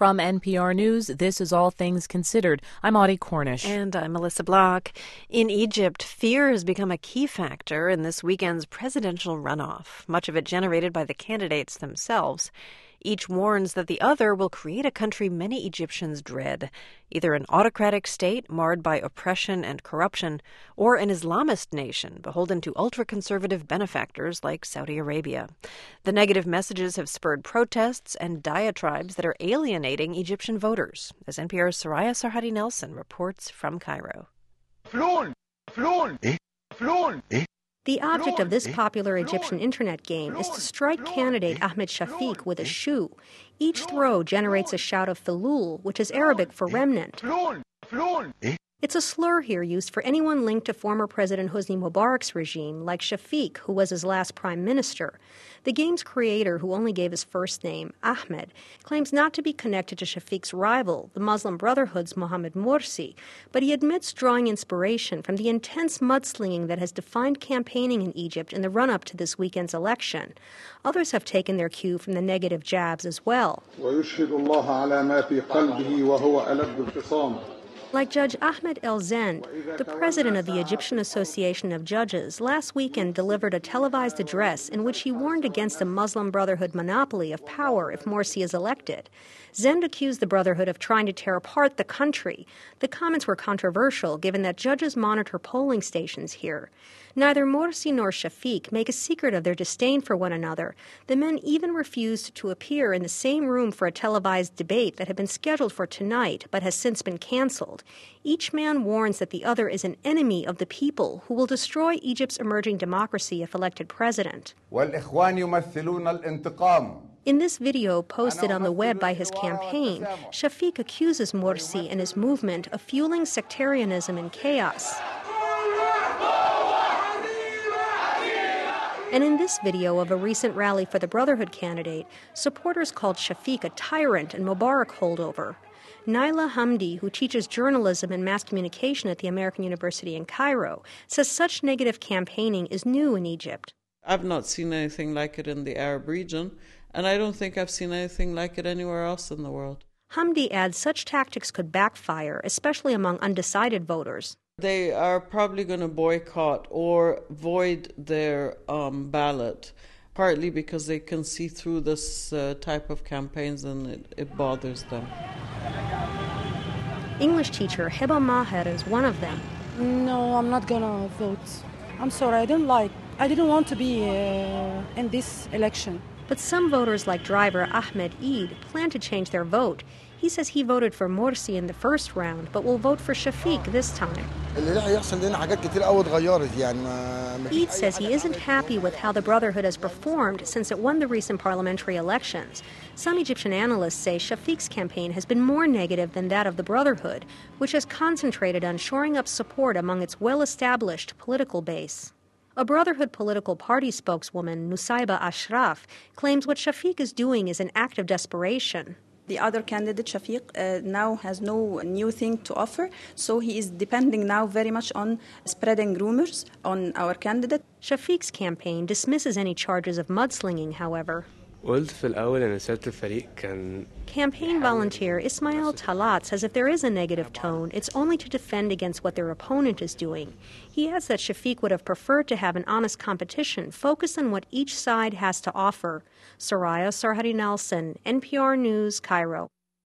From NPR News, this is All Things Considered. I'm Audie Cornish. And I'm Melissa Block. In Egypt, fear has become a key factor in this weekend's presidential runoff, much of it generated by the candidates themselves. Each warns that the other will create a country many Egyptians dread, either an autocratic state marred by oppression and corruption, or an Islamist nation beholden to ultra-conservative benefactors like Saudi Arabia. The negative messages have spurred protests and diatribes that are alienating Egyptian voters, as NPR's Soraya Sarhadi Nelson reports from Cairo. The object of this popular Egyptian internet game is to strike candidate Ahmed Shafiq with a shoe. Each throw generates a shout of Thulul, which is Arabic for remnant. It's a slur here used for anyone linked to former President Hosni Mubarak's regime, like Shafiq, who was his last prime minister. The game's creator, who only gave his first name, Ahmed, claims not to be connected to Shafiq's rival, the Muslim Brotherhood's Mohamed Morsi, but he admits drawing inspiration from the intense mudslinging that has defined campaigning in Egypt in the run-up to this weekend's election. Others have taken their cue from the negative jabs as well. Like Judge Ahmed El Zend, the president of the Egyptian Association of Judges, last weekend delivered a televised address in which he warned against the Muslim Brotherhood monopoly of power if Morsi is elected. Zend accused the Brotherhood of trying to tear apart the country. The comments were controversial, given that judges monitor polling stations here. Neither Morsi nor Shafiq make a secret of their disdain for one another. The men even refused to appear in the same room for a televised debate that had been scheduled for tonight, but has since been canceled. Each man warns that the other is an enemy of the people who will destroy Egypt's emerging democracy if elected president. In this video posted on the web by his campaign, Shafiq accuses Morsi and his movement of fueling sectarianism and chaos. And in this video of a recent rally for the Brotherhood candidate, supporters called Shafiq a tyrant and Mubarak holdover. Naila Hamdi, who teaches journalism and mass communication at the American University in Cairo, says such negative campaigning is new in Egypt. I've not seen anything like it in the Arab region, and I don't think I've seen anything like it anywhere else in the world. Hamdi adds such tactics could backfire, especially among undecided voters. They are probably going to boycott or void their ballot, partly because they can see through this type of campaigns and it bothers them. English teacher Heba Maher is one of them. No, I'm not going to vote. I'm sorry, I didn't want to be in this election. But some voters like driver Ahmed Eid plan to change their vote. He says he voted for Morsi in the first round, but will vote for Shafiq this time. Eid says he isn't happy with how the Brotherhood has performed since it won the recent parliamentary elections. Some Egyptian analysts say Shafiq's campaign has been more negative than that of the Brotherhood, which has concentrated on shoring up support among its well-established political base. A Brotherhood political party spokeswoman, Nusayba Ashraf, claims what Shafiq is doing is an act of desperation. The other candidate, Shafiq, now has no new thing to offer, so he is depending now very much on spreading rumors on our candidate. Shafiq's campaign dismisses any charges of mudslinging, however. Campaign volunteer Ismail Talat says if there is a negative tone, it's only to defend against what their opponent is doing. He adds that Shafiq would have preferred to have an honest competition focused on what each side has to offer. Soraya Sarhadi Nelson, NPR News, Cairo.